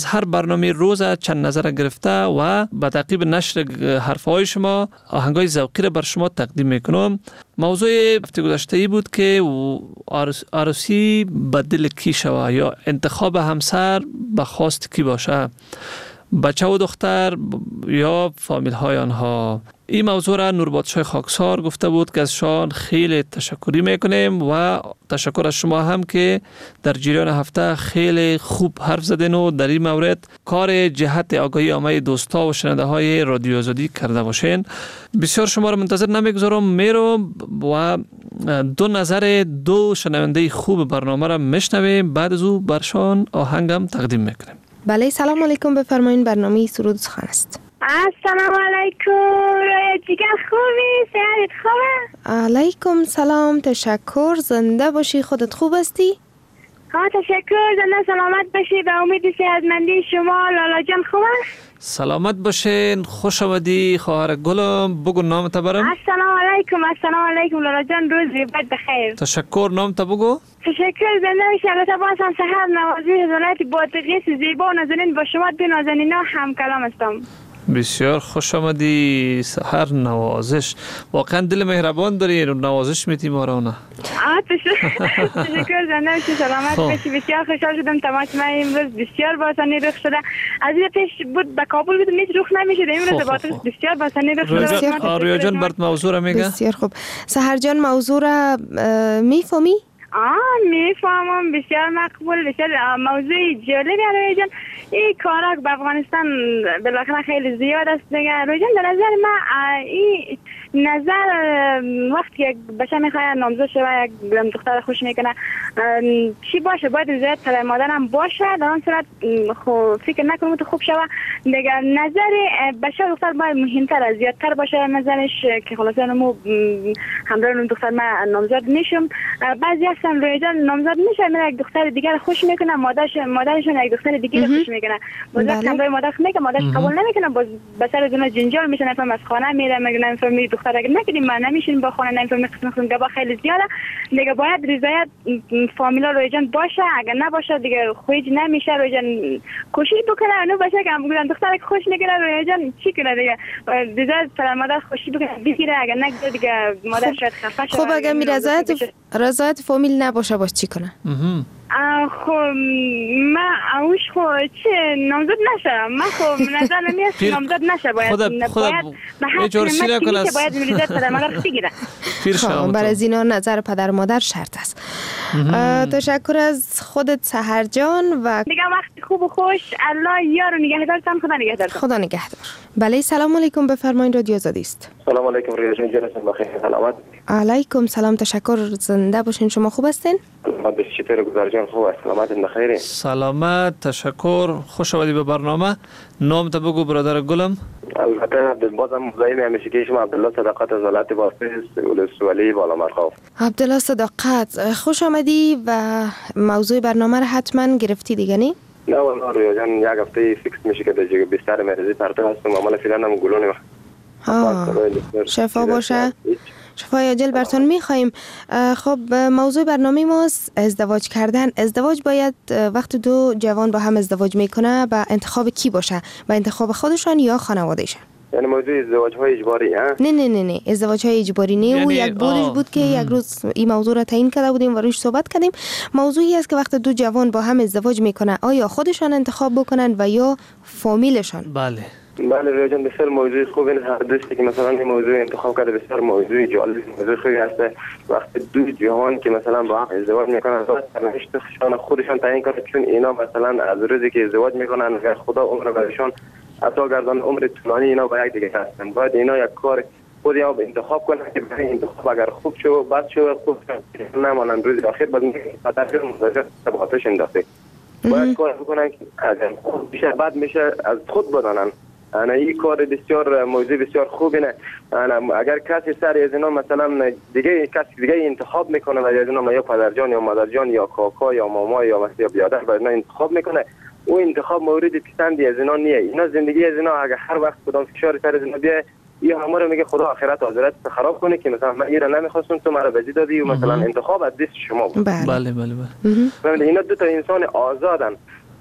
هر برنامه روز چند نظر گرفته و به تعقیب نشر حرفهای شما آهنگای ذوقی را بر شما تقدیم میکنم. موضوع هفته گذشته ای بود که عروسی به دل کی شود یا انتخاب همسر به خواست کی باشه، بچه و دختر یا فامیل های آنها. این موضوع را نوربادشاه خاکسار گفته بود که از شان خیلی تشکری میکنیم و تشکر از شما هم که در جریان هفته خیلی خوب حرف زدین و در این مورد کار جهت آگاهی عامه دوستا و شنونده های رادیو آزادی کرده باشین. بسیار شما را منتظر نمیگذارم، میرم و دو نظر دو شنونده خوب برنامه را میشنویم، بعد از او برشان آهنگم تقدیم میکنیم. بله، سلام علیکم، بفرمایید. برنامه سرود سخن است. السلام علیکم، جیگر خوبی؟ صحت خوبه؟ علیکم سلام، تشکر. زنده باشی، خودت خوب هستی؟ ها تشکر، زنده سلامت باشی. به امید صحتمندی شما. لالا جان خوبه؟ سلامت باشین، خوش آمدی خواهر گلم. بگو نامت برم. السلام علیکم. السلام علیکم لالا جان، روز بعد بخیر. تشکر، نامت بگو. تشکر، زنده باشی. البته باز هم سحر نوازی حضرت باتقیس زیبا و نازنین با شما دو نازنینا هم کلام هستم. بسیار خوش آمدی. سحر نوازش، واقعا دل مهربان داری، نوازش میتی ما را. نه تشکر، زنده باشی، سلامت باشی. بسیار خوشحال شدم تماس ما امروز بسیار باسانی رخ شده. از این پیش بود به کابل بودم هیچ رخ نمیشد، امروز بسیار باسانی رخ شده. آریا جان برات موضوع را میگه. بسیار خوب. سحر جان موضوع را میفهمی؟ میفهمم، بسیار مقبول، بسیار موضوع جالبی آریا جان. این کارا به افغانستان بالاخره خیلی زیاد است دیگه. آریا جان در نظر ما این نظر وقتی یک بچه میخواد نامزد شوه، یک دختر خوش میکنه، چی باشه؟ باید رضایت پدر مادر هم باشه. در آن صورت فکر نکنم تو خوب شوه دیگه. نظر بچه و دختر باید مهمتر از زیادتر باشه نظرش، که خلاصه نمو همراه اون دختر ما نامزد میشم. بعضی هستن روی جان نامزد میشه، میره یک دختر دیگر خوش میکنه، مادرشون یک دختر دیگر خوش میکنه، باز همراه مادر میگه، مادرش قبول نمیکنه، باز بسر دونه جنجال میشه، نفهم از خانه میره، میگه نفهمی دختر اگه نکردیم ما نمیشین با خانه، نفهمی قسم گبا خیلی زیاده دیگه. باید رضایت فامیلا روی جان باشه، اگه نباشه دیگه خویج نمیشه. روی جان کوشش بکنه اونو باشه که هم دختر خوش میکنه، روی جان چی کنه دیگه؟ رضایت پدر مادر خوشی بکنه بگیره، اگه نگیره دیگه مادر شاید خفه شه. خب اگه رضایت فامیل نباشه باز چی کنه؟ خب ما اوش خب چه نامزد نشه، من خب نظر نمیست نامزد نشه، باید به حق نمت باید رضایت پدر مادر بگیره. برای زینا نظر پدر مادر شرط است. تشکر از خودت سحر جان و دیگه وقت خوب و خوش. الله یار و نگهدارتان. خدا نگهدارتان. خدا نگهدار. بله، سلام علیکم، بفرمایید. رادیو آزادی است. سلام علیکم ریا جان، جلسون بخیر، سلامت. علیکم سلام، تشکر. زنده باشین. شما خوب هستین؟ ما به چطور گذار جان؟ خوب است، سلامت بخیر. سلامت، تشکر. خوش آمدی به برنامه. نامت بگو برادر گلم. البته بازم مزاحم همیشه که شما عبدالله صداقت از ولایت باسط ولسوالی بالامرغاب. عبدالله صداقت، خوش آمدی و موضوع برنامه را حتما گرفتی دیگه نی؟ نه والله رویا جان، یک هفته فیکس میشه که در بستر مریضی پرتو هستم، عمل فعلا هم گلونه. شفا باشه، شفای عاجل براتون میخوایم. خب موضوع برنامه ما ازدواج کردن. ازدواج باید وقتی دو جوان با هم ازدواج میکنه به انتخاب کی باشه؟ به انتخاب خودشان یا خانوادهشان؟ یعنی موضوع ازدواج های اجباری؟ نه ازدواج های اجباری نه. یعنی یک بودش بود که یک روز این موضوع را تعیین کرده بودیم و روش صحبت کردیم. موضوعی است که وقتی دو جوان با هم ازدواج میکنه آیا خودشان انتخاب بکنن و یا فامیلشان؟ بله رویا جان، بسیار موضوع خوبی هر دوستی که مثلا این موضوع انتخاب کرده بسیار موضوع جالب، موضوع خوبی است. وقتی دو جوان که مثلا با هم ازدواج میکنن سرنوشتشان خودشان تعیین کنند، چون اینا مثلا از روزی که ازدواج میکنن اگر خدا عمر برشان عطا گردان عمر طولانی اینا با یک دیگه هستن، باید اینا یک کار خود یا انتخاب کنن که برای انتخاب اگر خوب شو بعد شو خوب نمانن روز اخیر بعد خاطر مزاجات تبعاتش انداخته. باید کار بکنن که اگر خوب بشه بعد میشه از خود بدانن. انا این کار بسیار موضوع بسیار خوبه. نه اگر کسی سر از اینا مثلا دیگه کسی دیگه انتخاب میکنه و از اینا یا پدرجان یا مادرجان یا کاکا یا ماما یا مثلا بیادر برای اینا انتخاب میکنه، او انتخاب مورد پسندی از اینا نیه. اینا زندگی از اینا اگر هر وقت کدام فشار سر از اینا بیه، این همه رو میگه خدا آخرت آخرت خراب کنه که مثلا من اینا نمیخواستم تو مرا بزی دادی و مثلا انتخاب از دست شما بود. بله. اینا دو تا انسان آزادن.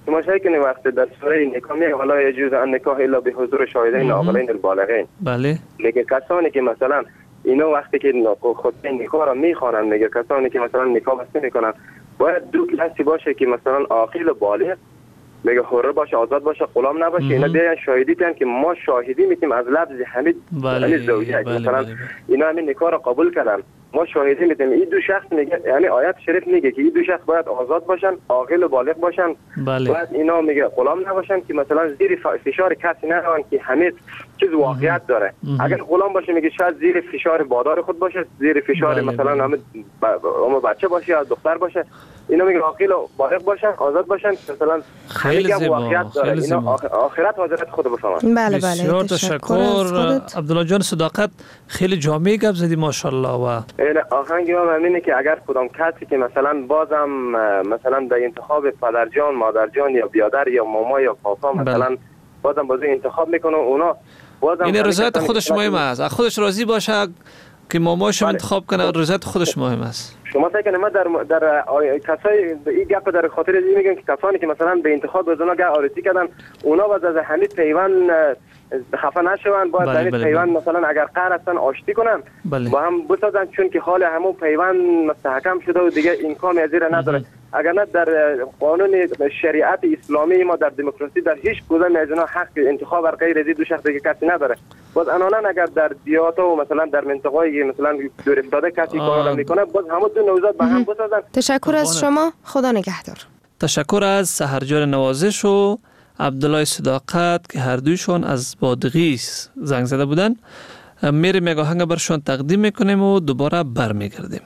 تماشای کنید وقتی در سوره نکاح میگه ولا یجوز ان نکاح الا به حضور شاهدین عاقلین البالغین. بله. میگه کسانی که مثلا اینا وقتی که خطبه نکاح را میخوانن، میگه کسانی که مثلا نکاح بسته میکنن باید دو کسی باشه که مثلا عاقل و بالغ، میگه حر باشه، آزاد باشه، غلام نباشه. اینا بیان شاهدی کنن که ما شاهدی میتیم از لفظ حمید یعنی زوجه مثلا اینا همین نکاح را قبول کردن، ما شاهدی میتیم. این دو شخص میگه یعنی آیت شریف میگه که این دو شخص باید آزاد باشن، عاقل و بالغ باشن. باید اینا میگه غلام نباشن که مثلا زیر فشار کسی نرون که حمید چیز واقعیت داره. اگر غلام باشه میگه شاید زیر فشار بادار خود باشه، زیر فشار مثلا همه بچه باشه یا دختر باشه. اینا میگه عاقل و بالغ باشن، آزاد باشن، مثلا خیلی واقعیت داره. اینا آخرت حاضرت خود بفهمن. بله بسیار تشکر عبدالله جان صداقت، خیلی جامع گپ زدی ماشاءالله. و آهنگ ما همینه که اگر کدام کسی که مثلا بازم مثلا در انتخاب پدرجان، مادرجان یا بیادر یا ماما یا پاپا مثلا بازم بازی انتخاب میکنه، اونا بازم این رضایت خودش مهم است، خودش راضی باشه که ماماش انتخاب کنه، رضایت خودش مهم است. شما فکر کنید ما در کسای این گپ در خاطر این میگم که کسانی که مثلا به انتخاب از اونا آرزو کردن اونا باز از حمید پیوند خفه نشون، باید در پیوند مثلا اگر قهر هستن آشتی کنن با هم بسازن، چون که حال همون پیوند مستحکم شده و دیگه امکان ازیر نداره. اگر نه در قانون شریعت اسلامی ما در دموکراسی در هیچ کدام از اینا حق انتخاب بر غیر از دو شخص دیگه کسی نداره. باز انانا اگر در دیاتا و مثلا در منطقه‌ای مثلا دور افتاده کسی کار میکنه، باز همون دو نوزاد با هم بسازن. تشکر از شما، خدا نگهدار. تشکر از سحرجان نوازش و عبدالله صداقت که هر دویشون از بادغیس زنگ زده بودن. میریم یک آهنگ برشون تقدیم میکنیم و دوباره برمیگردیم.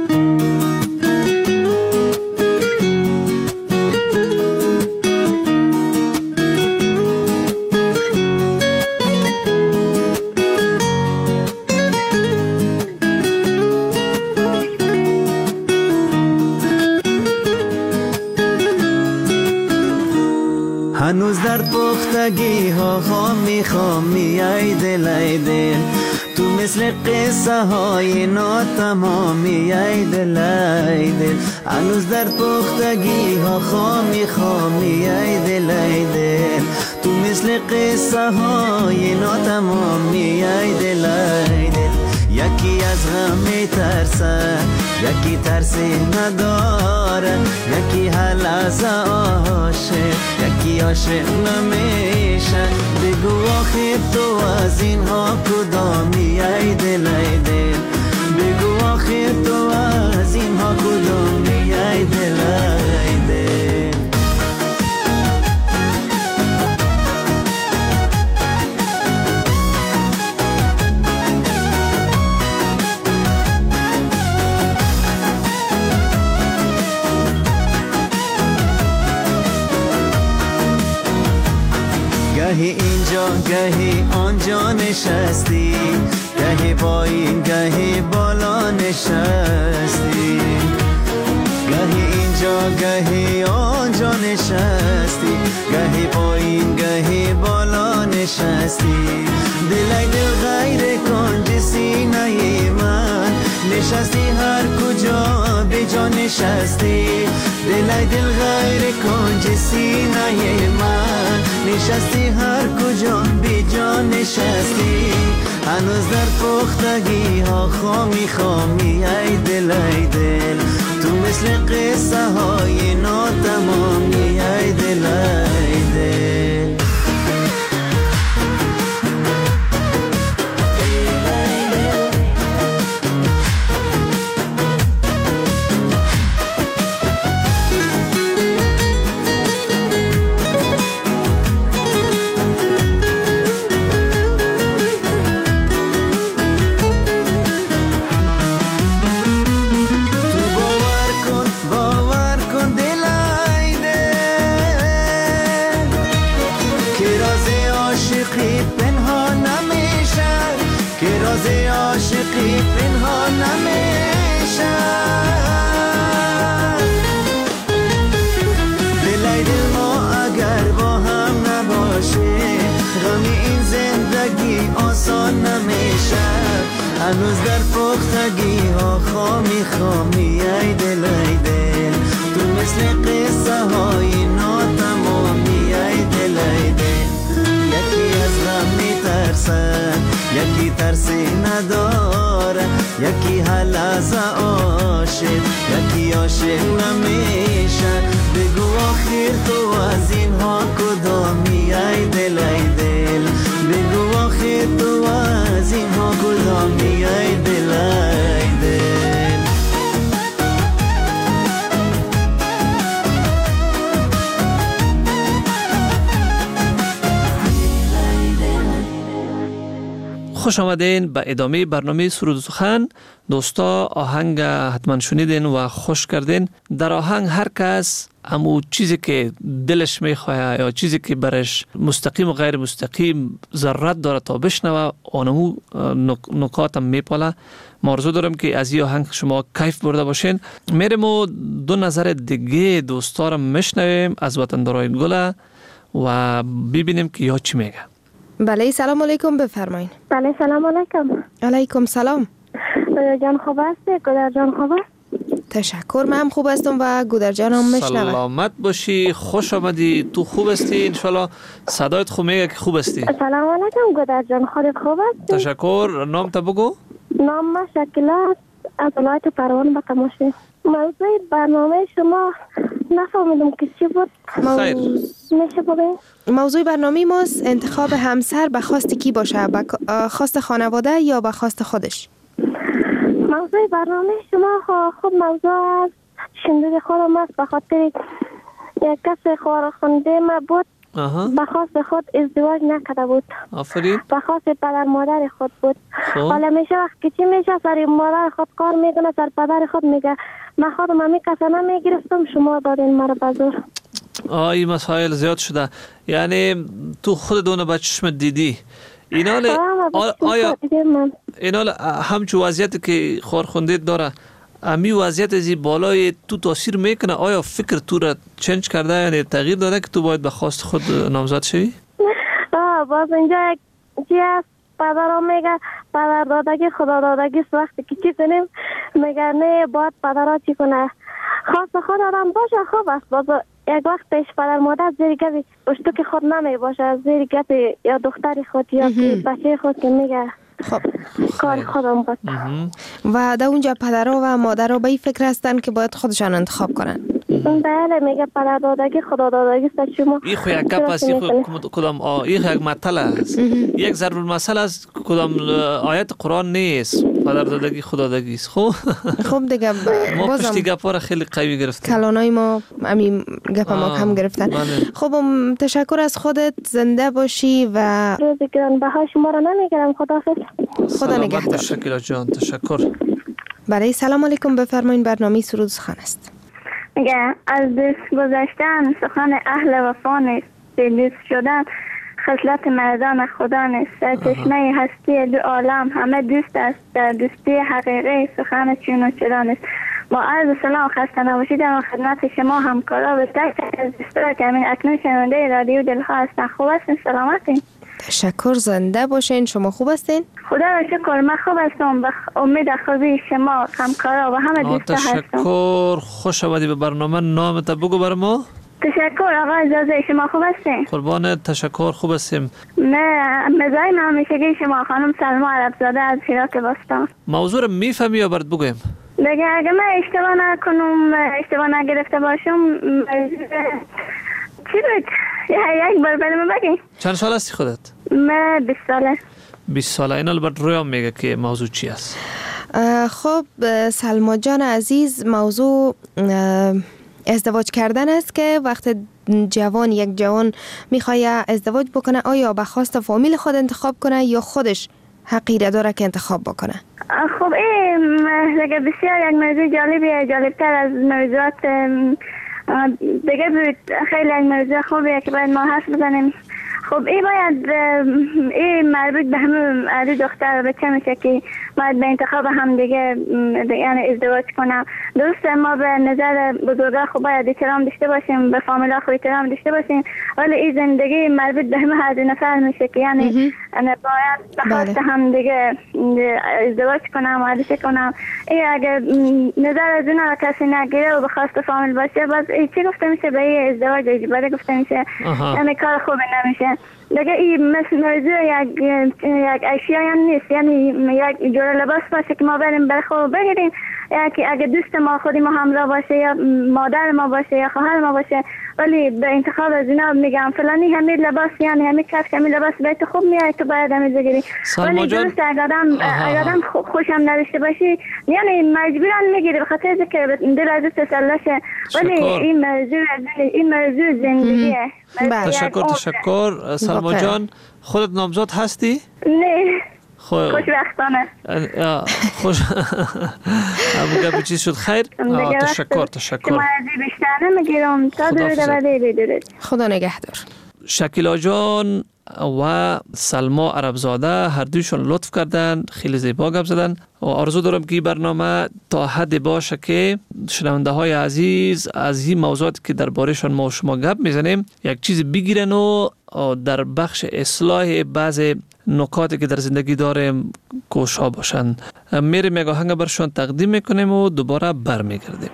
هنوز در پختگی ها خامی ای دل ای دل، تو مثل قصه های ناتمامی ای دل ای دل. هنوز در پختگی ها خامی ای دل ای دل، تو مثل قصه های ناتمامی ای دل ای دل. یکی از غم ترسه، یکی ترسی نداره، یکی هر لحظه عاشق، یکی عاشق نمیشه. بگو آخر تو از اینها کدامی ای دل ای دل، بگو آخر تو از اینها کدامی ای دل ای دل. گهی اینجا گهی آنجا نشستی، گهی پایین گهی بالا نشستی، گهی اینجا گهی آنجا نشستی، گهی پایین گهی بالا نشستی. دلای دل غیر کنج سینه من نشستی، هر کجا به جا نشستی. دلای دل غیر کنج سینه من نشستی، هر کجا به جا نشستی. هنوز در پختگی ها خامی ای دل ای دل، تو مثل قصه های ناتمامی ای دل ای دل. عاشقی پنهان نمیشه. دلای دل ما اگر با هم نباشه، غم این زندگی آسان نمیشه. هنوز در پختگی ها خامی ای دل ای دل، تو مثل قصه های ناتمام ترسی نداره. یکی هلازه عاشق یکی عاشق نمیشه. بگو آخر تو از اینها کدامی ای دل ای دل. بگو آخر تو از اینها کدامی ای دل ای دل. خوش آمدین به ادامه برنامه سرود و سخن. دوستا آهنگ حتما شنیدین و خوش کردین. در آهنگ هر کس امو چیزی که دلش میخواه یا چیزی که برش مستقیم و غیر مستقیم ضرورت داره تا بشنوه آنمو نکاتم میپاله. آرزو دارم که از این آهنگ شما کیف برده باشین. میریم و دو نظر دیگه دوستا رو میشنویم از وطندارای گل و ببینیم که یا چی میگه. بله سلام علیکم بفرمایید. بله سلام علیکم. علیکم سلام. جان خوب هستی؟ گودر جان خوب است؟ تشکر، من هم خوب هستم و گودر جانم میشنوه. سلامت باشی، خوش آمدی. تو خوب هستی؟ انشالله صدایت خوب میگه که خوب هستی. سلام علیکم گودر جان، خودت خوب هستی؟ تشکر. نام تا بگو. نام ما شکیلا از ولایت پروان به تماشی. موضوع برنامه شما نفهمیدم که چی بود. خیر. میشه بگید؟ موضوع برنامه ماست انتخاب همسر به خواست کی باشه، به خواست خانواده یا به خواست خودش. موضوع برنامه شما خود موضوع است شنیده خودم است. به خاطر یک کس خانواده ما بود به خواست خود ازدواج نکرده بود. آفرین. به خواست پدر مادر خود بود. خب. حالا میشه وقت که چی میشه سر مادر خود کار میکنه، سر پدر خود میگه من خودم همی کسا نمیگرفتم شما دادین مرا بزرگ. این مسائل زیاد شده. یعنی تو خود دونه با چشم دیدی اینا آیا اینا همچون وضعیتی که خورخونده داره امی وضعیت ازی بالای تو تاثیر میکنه؟ آیا فکر تو را چنج کرده یعنی تغییر داده که تو باید به خواست خود نامزد شوی؟ باز اینجا چی است پدر میگه پدر دادگی خدا دادگی وقتی که چی کنیم میگه نه باید پدر چی کنه خواست خود آدم باشه خوب است. باز یک وقت پیش پدر مادر زیر گفی پشتو که خود نمی باشه زیر گفی یا دختر خود یا بچه خود که میگه خب کار خودم بود. و در اونجا پدرها و مادرها به این فکر هستن که باید خودشان انتخاب کنن. بله میگه پدر دادگی خدا دادگی است. شما این خو یک گپ است، کدام این یک مطلب است، یک ضرب المثل است، کدام آیت قرآن نیست. پدر دادگی خدا دادگی است. خب دیگه ما پشتی گپا را خیلی قوی گرفتیم. کلانای ما همین گپ ما هم گرفتن. خب تشکر از خودت، زنده باشی و روز گرانبها شما را نمیگیرم. خدا نگهدار. شکیلا جان تشکر. برای سلام علیکم بفرمایین. برنامه سرود سخن است. میگه از دست گذشتن سخن اهل وفا نیست، دوست شدن خصلت مردان خدا نیست. سرچشمه هستی دو عالم همه دوست است، در دوستی حقیقی سخن چون و چرا نیست. با عرض سلام خسته نباشید در خدمت شما همکارا و تک از دوستا که همین اکنون شنونده رادیو دلها هستن. خوب هستین؟ سلامتین؟ تشکر، زنده باشین. شما خوب هستین؟ خدا را شکر من خوب هستم. به امید خوبی شما همکارا و همه دوستا هستم. تشکر. خوش آمدی به برنامه. نامت بگو بر ما. تشکر آقا اجازه. شما خوب هستین؟ قربان. تشکر خوب هستیم. نه مزای همیشگی شما خانم سلما عربزاده از هرات باستان. موضوع رو میفهمی یا برات بگویم؟ دیگه اگه من اشتباه نکنم اشتباه نگرفته باشم چی بود؟ یک بار بریم بگی. چند سال هستی خودت؟ من 20 ساله. 20 ساله. اینا البته رویام میگه که موضوع چی است. خب سلما جان عزیز، موضوع ازدواج کردن است که وقت یک جوان میخواد ازدواج بکنه آیا به خواست فامیل خود انتخاب کنه یا خودش حقی داره که انتخاب بکنه. خب این دیگه بسیار یک موضوع جالبیه، جالبتر از موضوعات دیگه بود. خیلی یک موضوع خوبیه که باید ما حرف بزنیم. خب این باید این مربوط به همون علی دختر بچه میشه که باید به انتخاب هم دیگه یعنی ازدواج کنم. درسته ما به نظر بزرگا خب باید احترام داشته باشیم، به فامیلا خب احترام داشته باشیم، ولی این زندگی مربوط به همه هر نفر میشه که یعنی انا باید بخواست هم دیگه ازدواج کنم و عروسی کنم. این اگر نظر از اون را کسی نگیره و بخواست فامیل باشه باز چی گفته میشه به این ازدواج اجباری گفته میشه، یعنی کار خوبی نمیشه دیگه. این مثل موضوع یک اشیا هم نیست، یعنی یک جور لباس باشه که ما بریم برای خود بگیریم، یعنی اگه دوست ما خودی ما همراه باشه یا مادر ما باشه یا خواهر ما باشه، ولی به انتخاب از اینا میگم فلانی همین لباس یعنی همین کفش همین لباس به تو خوب میاد تو باید همین بگیری. ولی درست اگر آدم خوشم نداشته باشی یعنی مجبورن میگیری به خاطر اینکه دل از تسلی شه. ولی این موضوع زندگیه. تشکر سلما جان. خودت نامزد هستی؟ نه خوشبختانه. خوش ابو چیز شد. خیر تشکر. شما بیشتر نمیگیرم تا دورید. خدا نگهدار. شکیلا جان و سلما عربزاده هر دویشون لطف کردن، خیلی زیبا گپ زدن و آرزو دارم که این برنامه تا حد باشه که شنونده های عزیز از این موضوعاتی که دربارهشان ما و شما گپ میزنیم یک چیز بگیرن و در بخش اصلاح بعض نکاتی که در زندگی داریم کوشا باشن. میریم یک آهنگ برشان تقدیم میکنیم و دوباره برمیگردیم.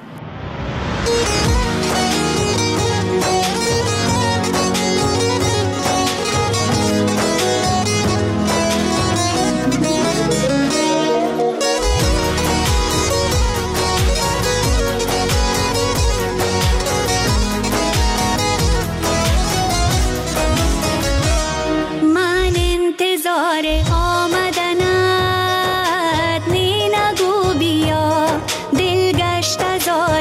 آمدنت نی نگو بیا دل گشت زار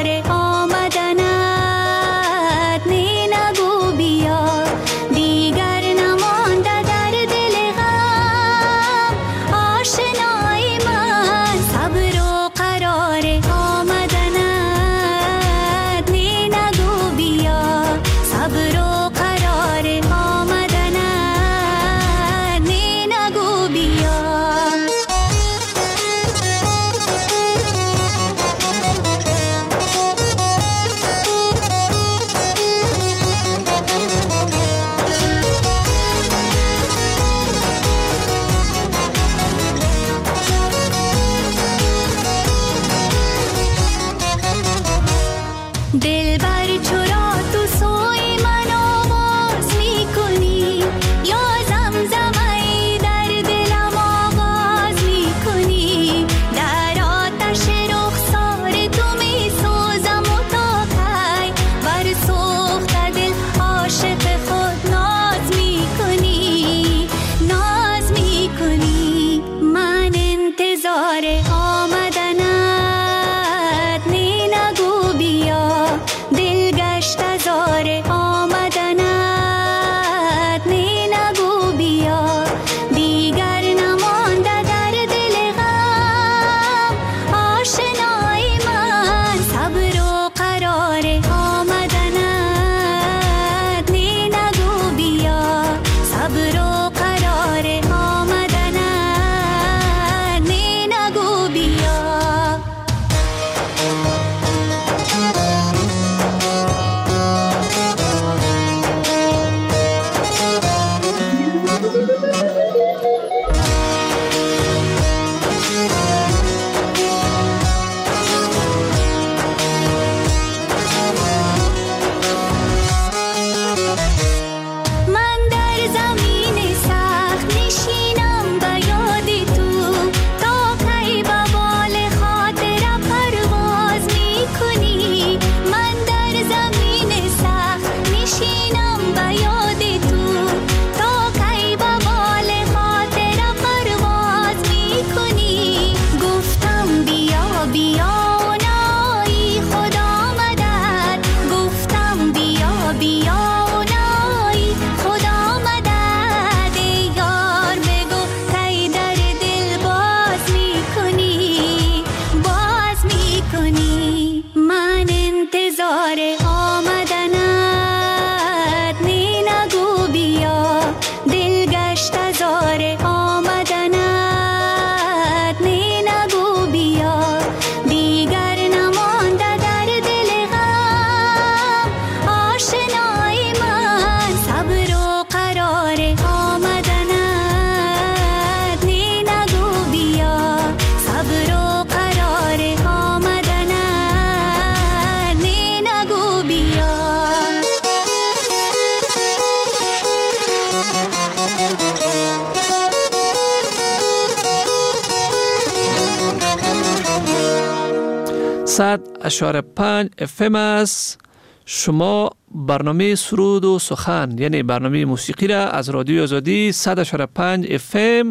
100.5 FM است. شما برنامه سرود و سخن یعنی برنامه موسیقی را از رادیو آزادی 100.5 FM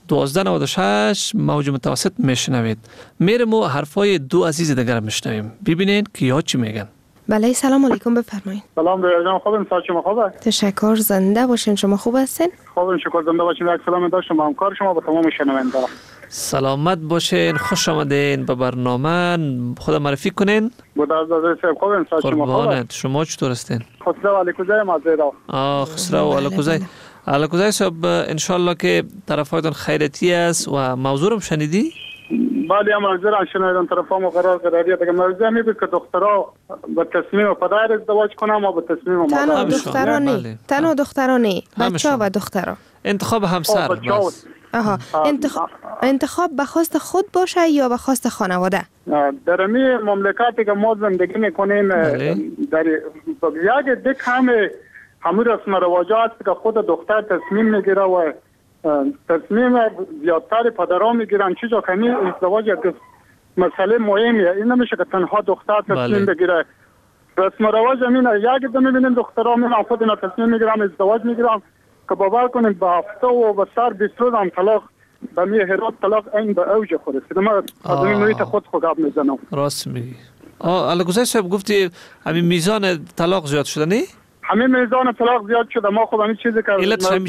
1296 موج متوسط میشنوید. میرم و حرفای دو عزیز دیگر میشنویم. ببینین که یا چی میگن. بله سلام علیکم بفرمایید. سلام جان، خوبم. شما خوبه؟ تشکر. زنده باشین. شما خوب هستین؟ خوبم شکر. زنده باشین. یک سلام داشتم به همکار شما به تمام شنونده. سلامت باشین. خوش آمدین به برنامه. خود معرفی کنین. بودازاده صاحب خوبم. شما خوبه؟ شما چطور هستین؟ خسرو علیکوزای مازیرا. خسرو علیکوزای. علیکوزای صاحب ان شاء الله که طرفایتون خیرتی است و موضوع رو شنیدی؟ بله موضوع را شنیدم. طرفام قراری دیگه موضوع می بود که دخترها با تصمیم پدر ازدواج کنن و با تصمیم مادر. تنها دخترانه. تنها دخترانه. بچه‌ها و دخترها. انتخاب همسر بس. انتخاب به خواست خود باشه یا به خواست خانواده؟ در می مملکتی که ما زندگی میکنیم در یک دک همه رسم و رواجات که خود دختر تصمیم میگیره و تصمیم زیادتر پدرها میگیرن. چیزا کمی ازدواج یک مسئله مهمیه. این نمیشه که تنها دختر تصمیم بگیره. رسم و رواج همینه. یک دو میبینیم دخترها میرن خود اینا تصمیم میگیرن ازدواج میگیرن که باور کنیم به هفته و به سر 20 روز هم طلاق به هرات طلاق این به اوج خورده. ما از این محیط خود گپ میزنم. راست میگی. علیکوزای صاحب گفتی همین میزان طلاق زیاد شده نه؟ همین میزان طلاق زیاد شده. ما خب همین چیزی که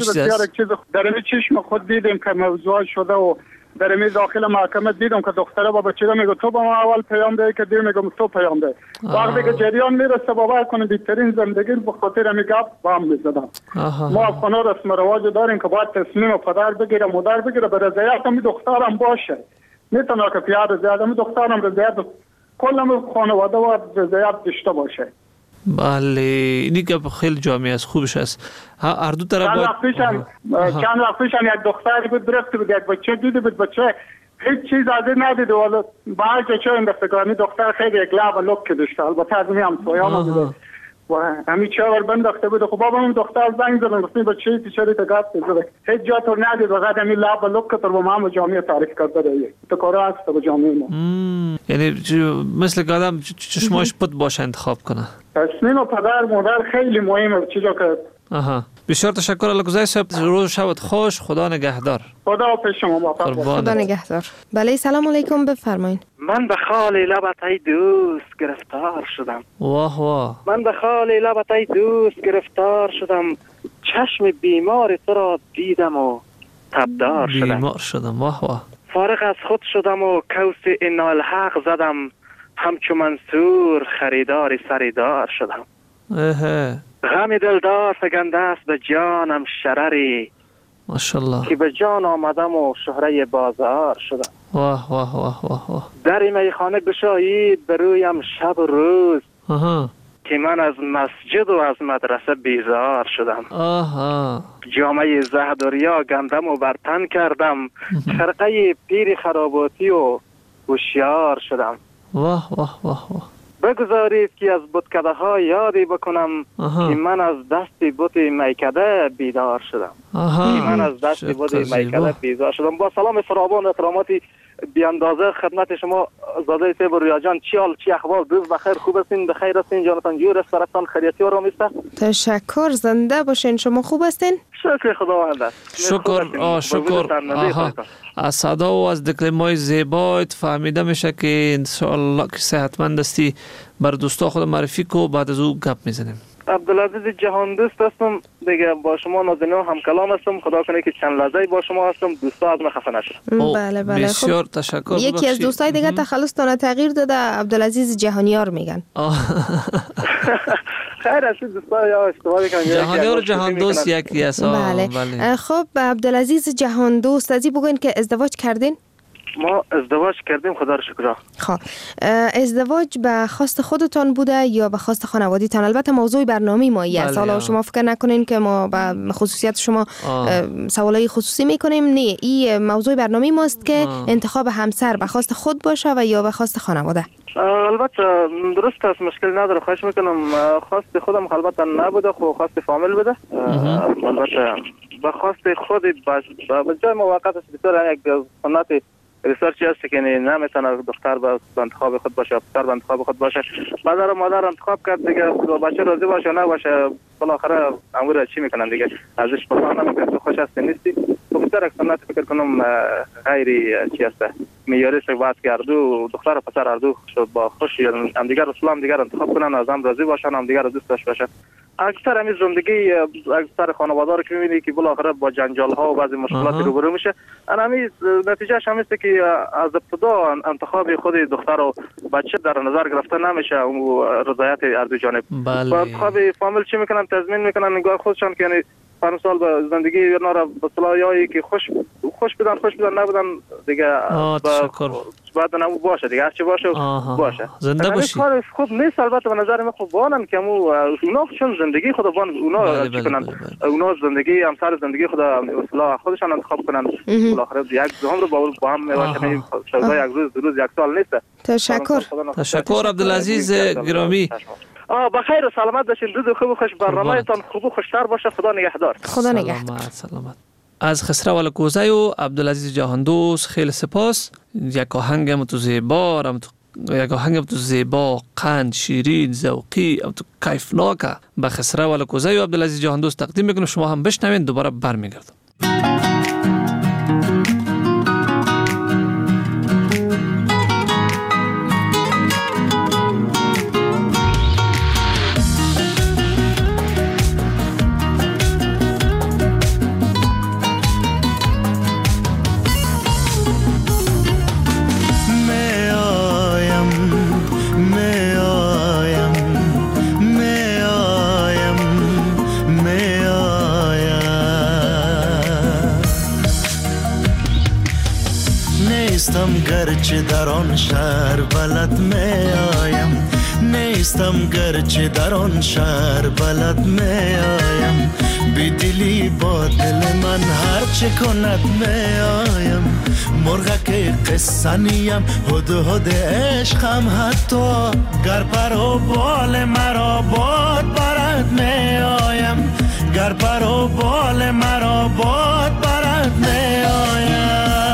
در این چشم خود دیدیم که موضوع شده و در این داخل محکمه دیدم که دختره با بچه میگه تو با ما اول پیام ده که دیر میگم تو پیام ده. وقتی که جریان میرسه باور کنه بهترین زندگی به خاطر همین گپ با هم میزدم. ما افغانا رسم و رواج داریم که باید تصمیم پدر بگیره مادر بگیره به رضایت همین دخترم باشه. میتونه که پیار رضایت همین دخترم رضایت کل خانواده و رضایت داشته باشه. بله اینی که خیلی جامعه است خوبش است. هر دو طرف چند وقت پیش یک دختری بود درست بود یک بچه دیده بود بچه هیچ چیز از این ندیده ولی باید چه اندختگانی دختر خیلی یک لعب و لک داشته. البته از این هم سویان بوده و همین چهار بنداخته بود. خب بابا اون دختر زنگ زدن گفتیم بچه تیچری تگاه زده هیچ جا تو ندید و قد همین لعب و لک که تر با ما هم جامعه تعریف کرده رایه تو کاره هست با جامعه ما. یعنی مثل که آدم چشماش پد باشه انتخاب کنه. تصمیم پدر مادر خیلی مهمه. چیزا که بسیار تشکر علیکوزای صاحب. روز شبت خوش. خدا نگهدار. خدا پیش شما. خدا نگهدار. بله سلام علیکم بفرمایید. من به خال لبت ای دوست گرفتار شدم. واه واه. من به خال لبت ای دوست گرفتار شدم. چشم بیمار تو را دیدم و تبدار شدم. بیمار شدم. واه واه. فارغ از خود شدم و کوس انالحق زدم. همچو منصور خریدار سریدار شدم. غم دلدار فگنده است به جانم شرری ماشاءالله که به جان آمدم و شهره بازار شدم. واه واه واه واه واه. در میخانه گشایید به رویم شب و روز که من از مسجد و از مدرسه بیزار شدم. جامعه زهد و ریا گندم و برتن کردم. خرقه پیر خراباتی و هوشیار شدم. واه واه واه واه. بگذارید که از بتکده ها یادی بکنم که من از دست بت میکده بیدار شدم. که من از دست بت میکده بیدار شدم. با سلام فراوان و احتراماتی بی اندازه خدمت شما زاده صاحب و ریا جان. چی حال چی احوال؟ روز بخیر خوب هستین؟ بخیر هستین؟ جانتان جور است؟ طرفتان خیریتی و رامی است؟ تشکر. زنده باشین. شما خوب هستین؟ شکر خداوند است. شکر. از صدا و از دکلمای زیبایت فهمیده میشه که انشاءالله که صحتمند هستی. بر دوستا خود معرفی کو بعد از او گپ میزنیم. عبدالعزیز جهان دوست هستم دیگه. با شما نازنین هم کلام هستم. خدا کنه که چند لحظه با شما هستم. دوستا از من خفه نشن. بله بله. بسیار تشکر. یکی از دوستای دیگه تخلص تونه تغییر داده. عبدالعزیز جهانیار میگن. خیر است دوستا یا اشتباهی کنن. جهانیار جهان دوست یکی است. بله. خب عبدالعزیز جهان دوست ازی بگوین که ازدواج کردین؟ ما ازدواج کردیم خدا رو شکر. خب ازدواج به خواست خودتان بوده یا به خواست خانوادیتان؟ البته موضوع برنامه ما است. حالا شما فکر نکنین که ما به خصوصیت شما سوالای خصوصی میکنیم. نه، این موضوع برنامه ماست که انتخاب همسر به خواست خود باشه و یا به خواست خانواده. البته درست است، مشکل نداره. خواهش میکنم. خواست خودم البته نبوده، خب خواست فامیل بوده. البته به خواست خود به جای موقت است. بسیار یک سنت بسیار چیز است که نمیتونه دختر به انتخاب خود باشه، پسر به انتخاب خود باشه. پدر و مادر انتخاب کرد دیگه، بچه راضی باشه نباشه بالاخره امور چی میکنن دیگه، ازش پرسان نمیکنن تو خوش هستی نیستی. دختر اکثر فکر کنم غیری چی است معیاری است باید کرد و دختر و پسر هر دو با خوش هم دیگر اسلام دیگر انتخاب کنن، از هم راضی باشن، هم دیگر دوست داشته باشن. اکثر همین زندگی اکثر خانواده رو که می‌بینی که بالاخره با جنجال ها و بعضی مشکلات روبرو میشه، همین نتیجهش هم است که از ابتدا انتخاب خود دختر و بچه در نظر گرفته نمیشه و رضایت هر دو جانب. با انتخاب فامیل چی میکنن؟ تضمین میکنن نگاه خودشان که یعنی مثال به زندگی اینا را به صلاحی که خوش بدن نبودن دیگه بعد نه باشه دیگه هر چی باشه باشه زنده باشی. کار خوب نیست البته به نظر من. خوب وانن که اونا چون زندگی خود اونا چی کنن، اونا زندگی همسر زندگی خود اصلاح خودشان انتخاب کنن. بالاخره یک هم رو با هم میواشن، شوزای یک روز دو روز یک سال نیست. تشکر عبدالعزیز گرامی. بخیر و سلامت باشین. روز خوب و خوش، برنامه‌تان خوب و خوشتر باشه. خدا نگهدار. خدا نگهدار. سلامت. از خسرو ولکوزی و عبدالعزیز جهاندوست خیلی سپاس. یک آهنگ تو زیبا، قند، شیرین، ذوقی و تو کیفناک به خسرو ولکوزی و عبدالعزیز جهاندوست تقدیم میکنم. شما هم بشنوین، دوباره برمیگردم. گرچه در آن شهر بلد می آیم، نیستم گرچه در آن شهر بلد می آیم، بی دلی با دل من هر چه کند می آیم، مرغک قصه نیم هد عشقم، حتی گر پر و بال مرا باد برد می آیم، گر پر و بال مرا باد برد می آیم.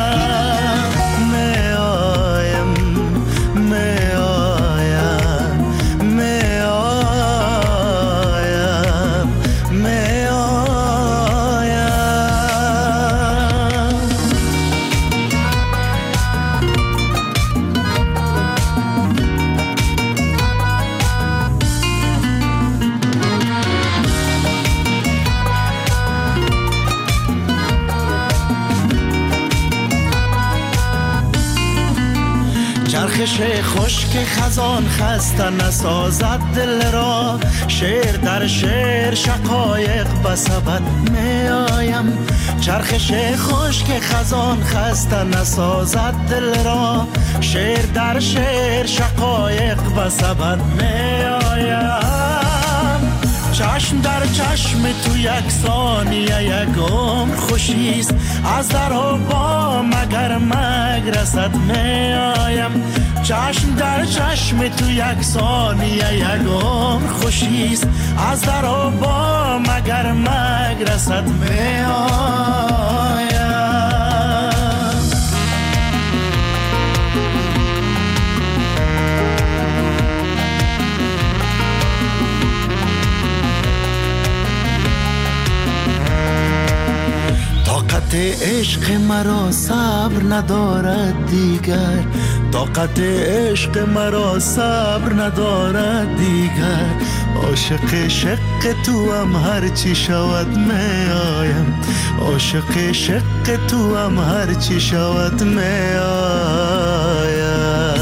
چرخش خشک خزان خسته نسازد دل را، شعر در شعر شقایق بسبد می آیم، چرخش خشک خزان خسته نسازد دل را، شعر در شعر شقایق بسبد می آیم، چشم در چشم تو یک ثانیه یک عمر خوشیست، از در و با مگر مگرسد می آیم، چشم در چشم تو یک ثانیه یک عمر خوشیست، از در و با مگر مگرسد می آیم. طاقت عشق مرا صبر ندارد دیگر، طاقت عشق مرا صبر ندارد دیگر، عاشق شق تو هم هر چی شود می آیم، عاشق شق تو هم هر چی شود می آیم.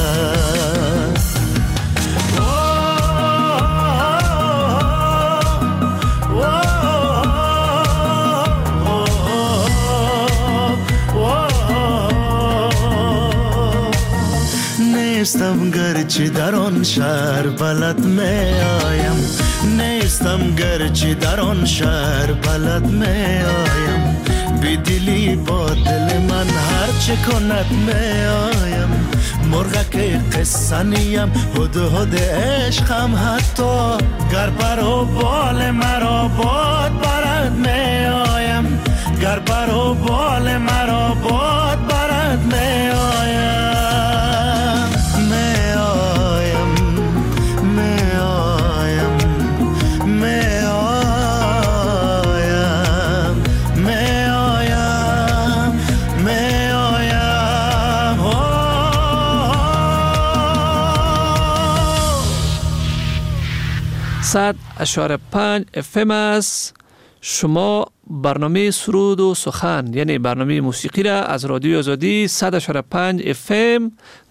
نیستم گرچه در آن شهر بلد می آیم، نیستم گرچه در آن شهر بلد می آیم، بی دلی با دل من هر چه کند می آیم، مرغک قصه نیم هد عشقم، حتی گر پر و بال مرا باد برد می آیم، گر پر و بال مرا باد برد می آیم. 100.5 FM است. شما برنامه سرود و سخن یعنی برنامه موسیقی را از رادیو آزادی 100.5 FM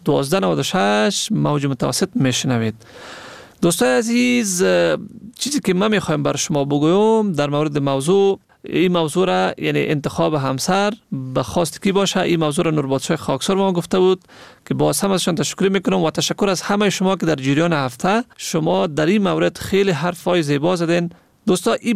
1296 موج متوسط میشنوید. دوستان عزیز، چیزی که من میخوایم بر شما بگویم در مورد موضوع، این موضوع را یعنی انتخاب همسر به خواست کی باشه، این موضوع را نوربادشاه خاکسار ما گفته بود که باز هم ازشان تشکر میکنم و تشکر از همه شما که در جریان هفته شما در این مورد خیلی حرفای زیبا زدین. دوستا این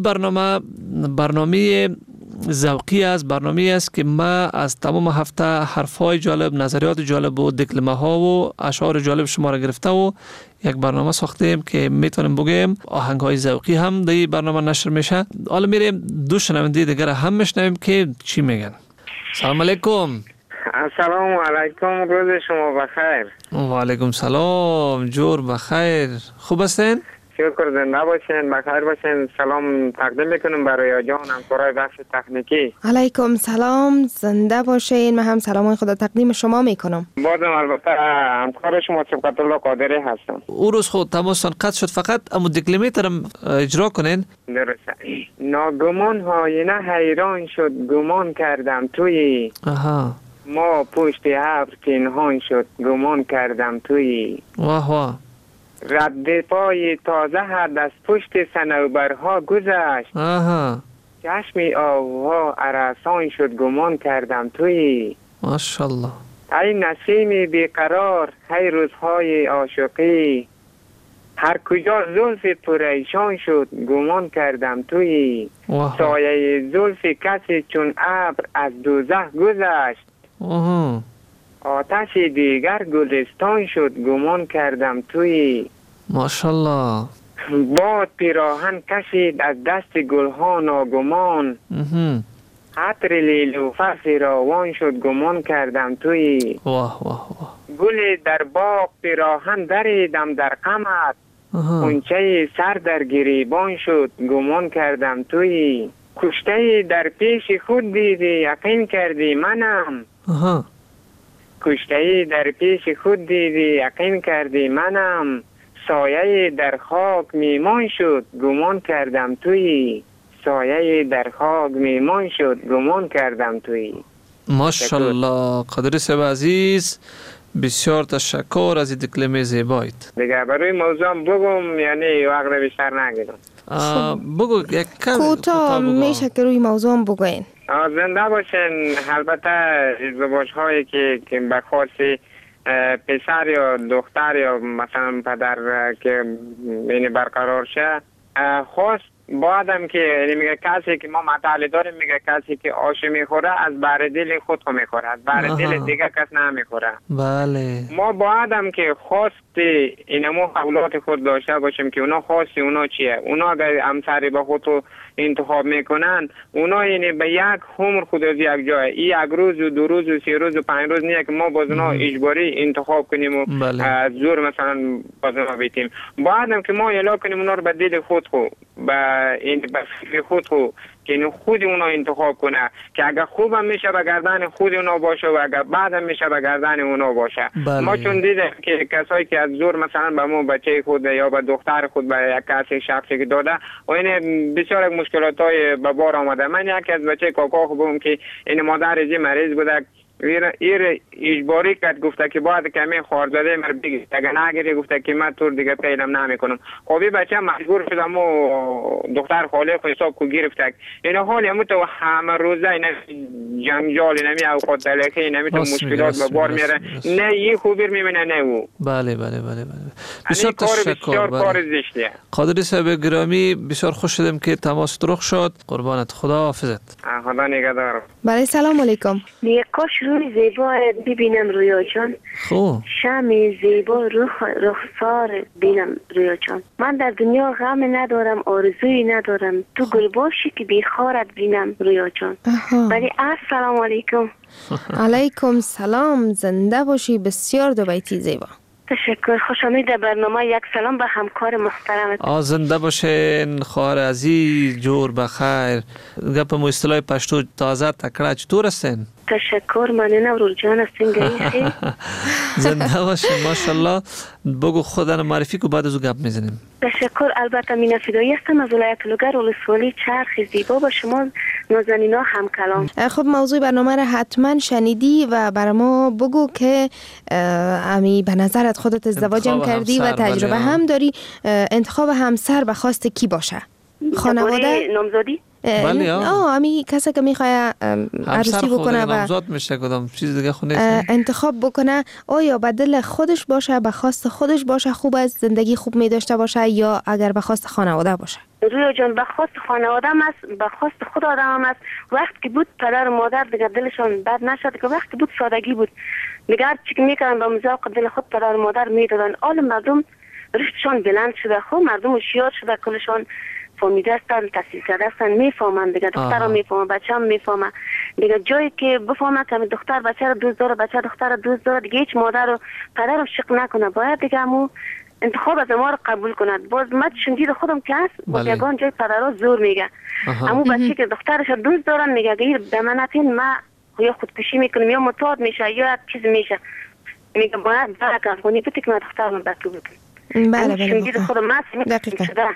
برنامه ذوقی است، برنامه است که ما از تمام هفته حرفای جالب، نظریات جالب و دکلمه ها و اشعار جالب شما را گرفته و یک برنامه ساختیم که میتونیم بگیم آهنگ های ذوقی هم در این برنامه نشر میشه. حالا میریم دو شنونده دیگر هم میشنویم که چی میگن. سلام علیکم. السلام علیکم، روز شما بخیر. و علیکم سلام، جور بخیر. خوب هستین؟ شکر، زنده باشین، بخیر باشین. سلام تقدیم میکنم برای جان همکارای بخش تکنیکی. علیکم سلام، زنده باشین. من هم سلام خدا تقدیم شما میکنم. بازم البته همکار شما صبحت الله قادری هستم. او روز خود تماسان قطع شد، فقط امو دکلمه ترم اجرا کنین. درسته. ناگمان آینه حیران شد، گمان کردم توی ما پشت ابر پنهان شد، گمان کردم توی واه واه. رد پای تازه هر از پشت صنوبرها گذشت، چشمی آوها عرسان شد، گمان کردم توی. ماشاءالله. ای نسیمی بیقرار، ای روزهای عاشقی، هر کجا زلف پریشان شد، گمان کردم توی. سایه زلف کسی چون ابر از دوزخ گذشت، آتش دیگر گلستان شد، گمان کردم توی. ماشاءالله. باد پیراهن کشید از دست گلها ناگمان، عطر لیلوفر فراوان شد، گمان کردم توی. واه واه واه. گل در باغ پیراهن دریدم در قمر، غنچه سر در گریبان شد، گمان کردم توی. کشته در پیش خود دیدی یقین کردی منم، کشته در پیش خود دیدی یقین کردی منم، سایه در خاک میمان شد، گمان کردم توی. سایه در خاک میمان شد، گمان کردم توی. ماشاءالله. قادری صاحب عزیز، بسیار تشکر از این دکلمه زیبایت. دیگه برای موضوع بگم یعنی وقت بیشتر نگیرم؟ بگو یک کم کوتاه میشه که روی موضوع بگوین. زنده باشین. البته ازدواج هایی که به خاصی پسر یا دختر یا مثلا پدر که یعنی برقرار شه، خواست بعدم که یعنی میگه کسی که ما مطالعه داریم، میگه کسی که آش میخوره از بر دل خود میخوره، از بر دل دیگه کس نمیخوره. بله. ما بعدم که خواست اینمو اولاد خود داشته باشیم که اونا خواستی اونا چیه، اونا اگر همسری با خود انتخاب میکنن، اونا یعنی به یک عمر خود از یک جای، این یک روز و دو روز و 3 روز و 5 روز نیه که ما باز اونا اجباری انتخاب کنیم و زور مثلا باز اونا بیتیم. بعدم که ما اعلام کنیم اونا رو به دل خود به فکر خود که خود اونا انتخاب کنه که اگر خوبم میشه به گردن خود اونا باشه و اگر بعدم میشه به گردن اونا باشه. ما چون دیدیم که کسایی که از زور مثلا به ما بچه خود یا به دختر خود به یک کسی شخصی که داده و این بسیار مشکلات های به بار آمده. من یکی از بچه کاکا خوبم که این مادر ازی مریض بوده، ایر اجباری کرد، گفته که باید کمی خارزاده مر بگی، اگر نگیری گفته که من طور دیگه پیلم نمیکنم. خب بچه مجبور شدم و دختر خاله خود حساب کو گرفته. این حال همون تو همه روزه این جنجال نمی اوقات دلخی نمی تو مشکلات به بار میاره، نه این خوبی میبینه نه او. بله بله بله بله. بسیار تشکر. کار زشتیه. قادری صاحب گرامی، بسیار خوش شدم که تماس درخ شد. قربانت، خدا حافظت. خدا نگهدار. بله سلام علیکم. کاش روی زیبا ببینم رویا جان. خوب. شمی زیبا رخسار بینم رویا جان. من در دنیا غم ندارم، آرزویی ندارم، تو گل باشی که بیخارت بینم رویا جان. ولی السلام علیکم. علیکم سلام، زنده باشی. بسیار دو بیتی زیبا. تشکر. خوش آمدید در برنامه. یک سلام به همکار محترمت. زنده باشین خواهر عزیز، جور بخیر. گپ مو اصطلاح پشتو تازه تکړه چطور هستین؟ تشکر. ممنونم رول جان هستین گیخی. زنده باشین ماشاءالله. بگو خودت معرفی کو بعد از گپ میزنیم. تشکر. البته مینا فدایی هستم از ولایت لوگر ولسوالی چرخ زیبا. با شما نازنینا هم کلام. خب موضوع برنامه را حتما شنیدی و برای ما بگو که امی به نظرت خودت ازدواج هم کردی و تجربه هم داری. انتخاب همسر به خواست کی باشه؟ خانواده؟ نامزادی؟ بله امی کسی که میخواه عروسی بکنه و نامزاد میشه کدام چیز دیگه خونه انتخاب بکنه، آیا به دل خودش باشه، به خواست خودش باشه، خوب از زندگی خوب می داشته باشه، یا اگر به خواست خانواده باشه؟ رویا جان به خواست خانواده هم است، به خواست خود آدم هم است. وقت که بود پدر و مادر دیگه دلشان بد نشد، که وقت بود سادگی بود دیگه هر چی که میکنن به مذاق دل خود پدر و مادر میدادن. حال مردم رشدشان بلند شده، خب مردم هوشیار شده، کلشان فهمیده هستن، تحصیل کرده هستن، میفهمن دیگه. دخترم میفهمه، بچه‌م میفهمه دیگه. جایی که بفهمه که دختر بچه رو دوست داره، بچه دختر رو دوست داره، دیگه هیچ مادر و پدر رو شق نکنه، باید دیگه همون انتخاب از ما رو قبول کند. باز من شنیده خودم که هست باز یگان جای پدرها زور میگه. اما بچه که دخترش رو دوست دارن میگه گیر دمنتین ما یا خودکشی میکنم یا متعاد میشه یا چیز میشه، میگه باید برکن خونی بودی که من دخترم بطو بودم. بله شنیده خودم دقیقا.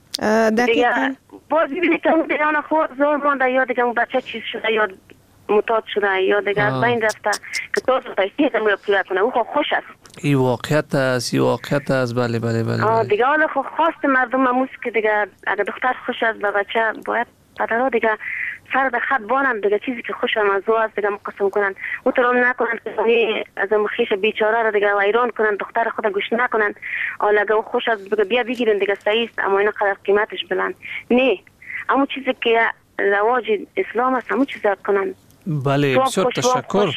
دیگه باز ببینید که اون دیگه خود زور مانده یا دیگه اون بچه چیز شده یا متعاد شده یا دیگه از بین رفته که تو تایید رو پویا کنه. او خوش است. این واقعیت است. بله. دیگه حالا خواست مردم اموز که دیگه اگه دختر خوش است و بچه باید پدرها دیگه سر به خط بانن دیگه، چیزی که خوشم از او است دیگه مقسم کنن. او ترام نکنن که از مخیش بیچاره رو دیگه ویران کنن، دختر خود گوش نکنن. حالا اگه او خوش است دیگه بیا بگیرن دیگه صحیح است، اما اینا قدر قیمتش بلند نه. اما چیزی که رواج اسلام است همون چیزا کنن. بله بسیار تشکر.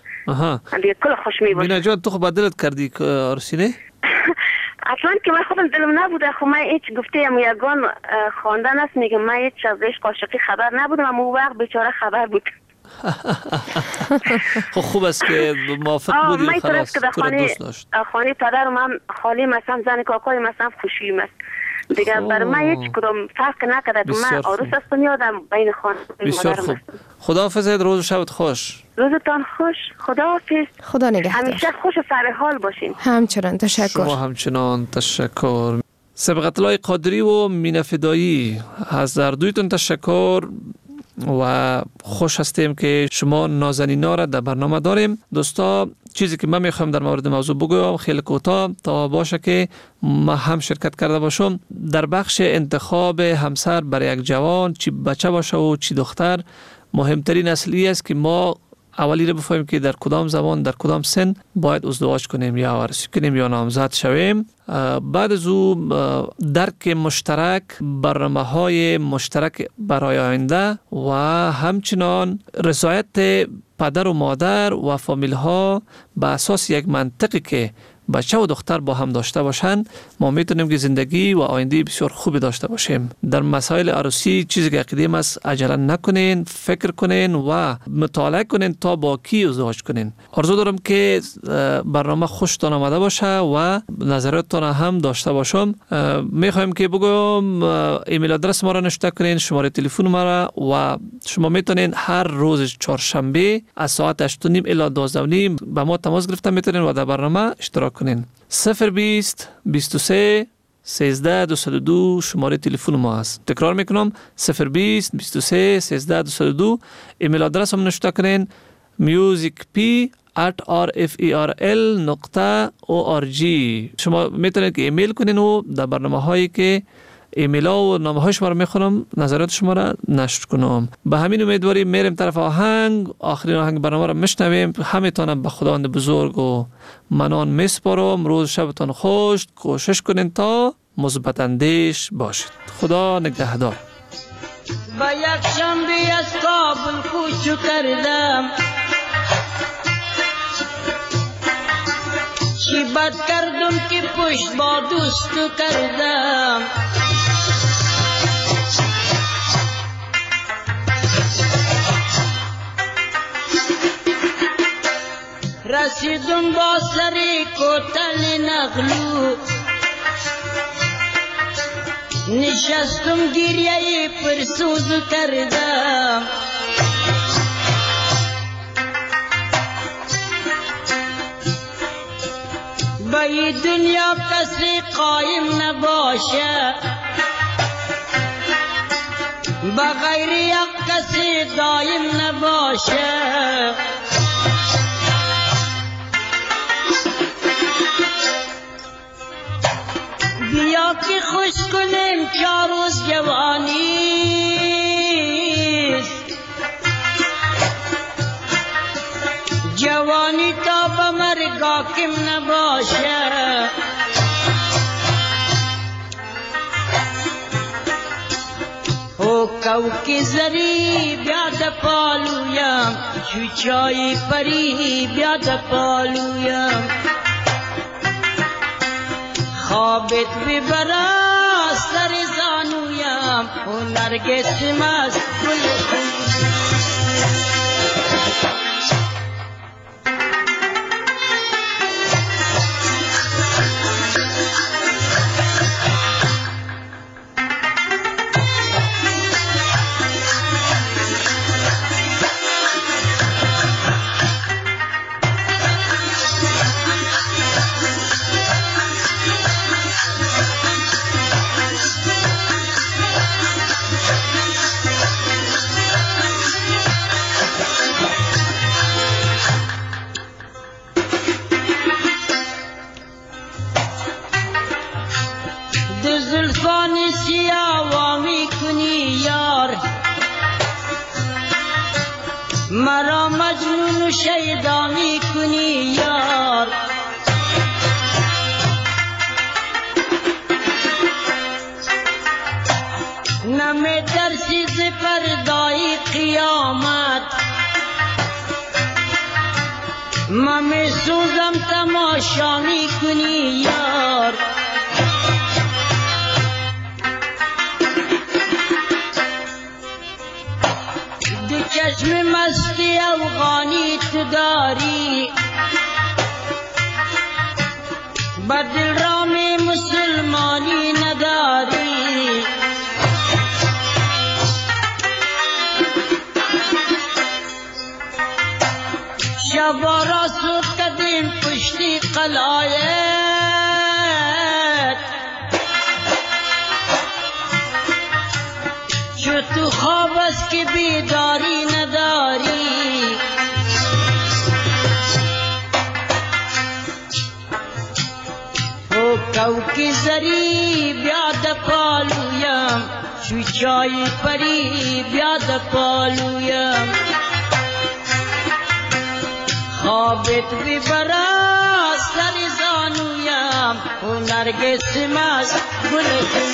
دیگه کل خوش میباشه. مینا جان تو خب بدلت کردی عروسی نه؟ اصلا که من خودم دلم نبوده. خب من هیچ گفتم یگان خواندن است، میگم من هیچ از عشق عاشقی خبر نبودم، اما اون وقت بیچاره خبر بود. خب خوب است که موافق بودی خلاص تو رو دوست داشت. خانه پدرم هم خالی مثلا زن کاکای مثلا خوشیم است دیگه. برای من هیچ کدام فرق نکرده که من عروس هستم یادم بین خانه بسیار خوب. خداحافظ. روز و شبت خوش. روزتان خوش. خداحافظ. خدا نگهدار. همیشه خوش و سر حال باشین. همچنان تشکر. شما همچنان تشکر. سبقت الله قادری و مینا فدایی، از هر دویتون تشکر و خوش هستیم که شما نازنینا را در برنامه داریم. دوستا چیزی که من میخوام در مورد موضوع بگویم خیلی کوتاه تا باشه که ما هم شرکت کرده باشم. در بخش انتخاب همسر برای یک جوان، چی بچه باشه و چی دختر، مهمترین اصلی است که ما اولی رو بفهمیم که در کدام زمان در کدام سن باید ازدواج کنیم یا عروسی کنیم یا نامزد شویم. بعد از او درک مشترک، برنامه‌های مشترک برای آینده و همچنان رضایت پدر و مادر و فامیل ها به اساس یک منطقی که بچه و دختر با هم داشته باشند، ما میتونیم که زندگی و آینده بسیار خوبی داشته باشیم. در مسائل عروسی چیزی که عقیدیم است عجله نکنین، فکر کنین و مطالعه کنین تا با کی ازدواج کنین. آرزو دارم که برنامه خوشتان آمده باشه و نظراتتان هم داشته باشم. میخوایم که بگم ایمیل آدرس ما را نوشته کنین، شماره تلفن ما را، و شما میتونین هر روز چهارشنبه از ساعت 8:30 الی 12:30 با ما تماس گرفته میتونین و در برنامه اشتراک کنین. 020 23 13 202 شماره تلفن ما است. تکرار میکنم 020 23 13 202. ایمیل آدرس هم نوشته کنین musicp@rferl.org. شما میتونید که ایمیل کنین و در برنامه هایی که ایمیل ها و نامه های شما رو میخونم نظرات شما را نشر کنم. به همین امیدواری میریم طرف آهنگ. آخرین آهنگ برنامه را میشنویم. همیتونم به خداوند بزرگ و منان میسپارم. روز شبتان خوش. کوشش کنین تا مثبت اندیش باشید. خدا نگهدار. با یک شنبه از کابل کوچ کردم، چی بد کردم که پشت با دوستو کردم. رسیدم با سری کوتل نغلو، نشستم گریه پرسوز کردم. به این دنیا کسی قایم نباشه، به غیر یک کسی دایم نباشه. بیا که خوش کنیم 4 روز جوانیست، جوانی تا به مرگ حاکم نباشه. او کوکی زری بیاد پالویم، چوچای پری بیاد پالویم. خوابت ببرا سر زانویم، و نرگس مست گل زلفان سیاه می کنی یار، مرا مجنون و شیدا می کنی یار. نمی ترسی ز پردای قیامت، من می سوزم تماشا می کنی یار. چشم مستی افغانی تو داری، به دل رام مسلمانی نداری. شبا را سود کدیم پشتی قلایت، چو تو خواب است که بیداری نداری. او کوکی زری بیاد پالویم، چوچای پری بیاد پالویم. خوابت ببرا سر زانویم، و نرگس مست گل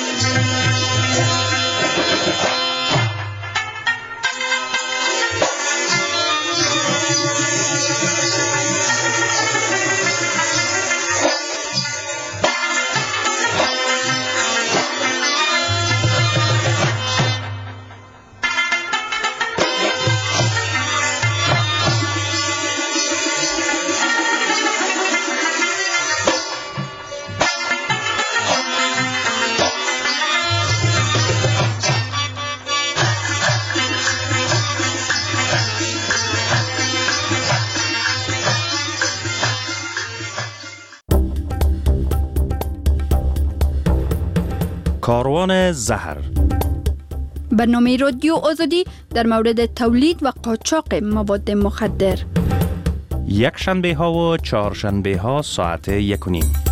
کاروان زهر، برنامه رادیو آزادی در مورد تولید و قاچاق مواد مخدر. یک شنبه ها و 4 شنبه ها ساعت 1:30.